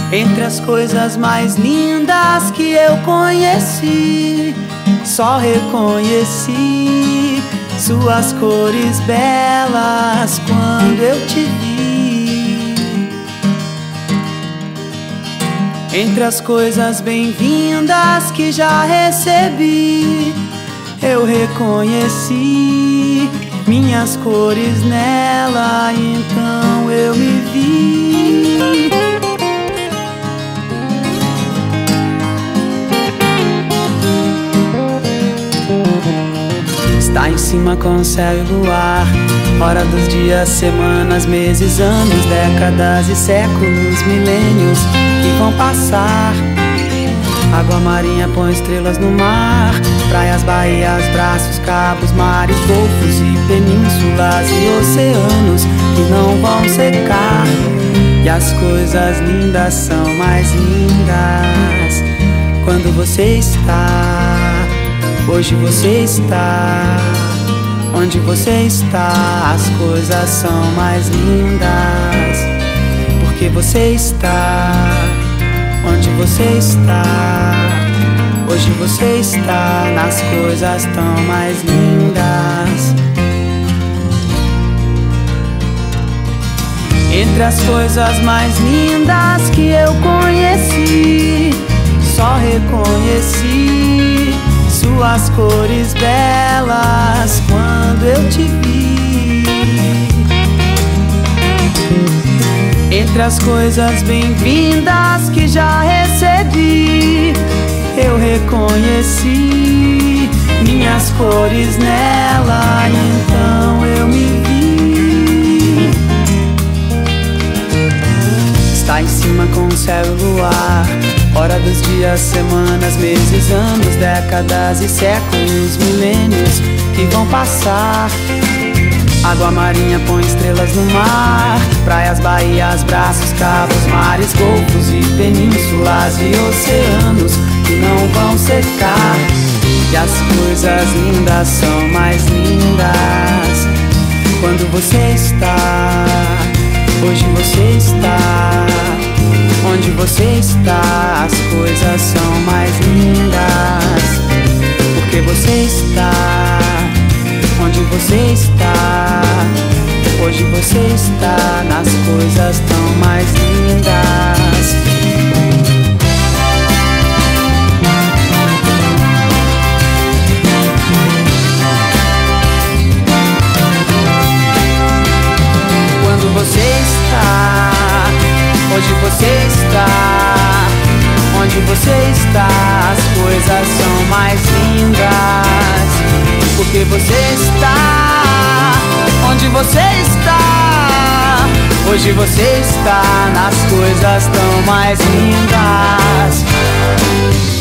Entre as coisas mais lindas que eu conheci, só reconheci suas cores belas quando eu te vi. Entre as coisas bem-vindas que já recebi, eu reconheci minhas cores nela, então eu me vi. Está em cima com o céu e luar, hora dos dias, semanas, meses, anos, décadas e séculos, milênios que vão passar. Água marinha põe estrelas no mar, praias, baías, braços, cabos, mares, golfos e penínsulas e oceanos que não vão secar. E as coisas lindas são mais lindas quando você está. Hoje você está, onde você está, as coisas são mais lindas, porque você está, onde você está, hoje você está, nas coisas tão mais lindas. Entre as coisas mais lindas que eu conheci, só reconheci suas cores belas quando eu te vi. Entre as coisas bem-vindas que já recebi, eu reconheci minhas cores nela, então eu me vi. Está em cima com o céu e luar, hora dos dias, semanas, meses, anos, décadas e séculos, milênios que vão passar. Água marinha põe estrelas no mar, praias, baías, braços, cabos, mares, golfos e penínsulas e oceanos que não vão secar. E as coisas lindas são mais lindas quando você está. Hoje você está, onde você está, as coisas são mais lindas, porque você está, onde você está, hoje você está, nas coisas tão mais lindas. Quando você está, hoje você está, onde você está, as coisas são mais lindas, porque você está, onde você está, hoje você está, nas coisas tão mais lindas.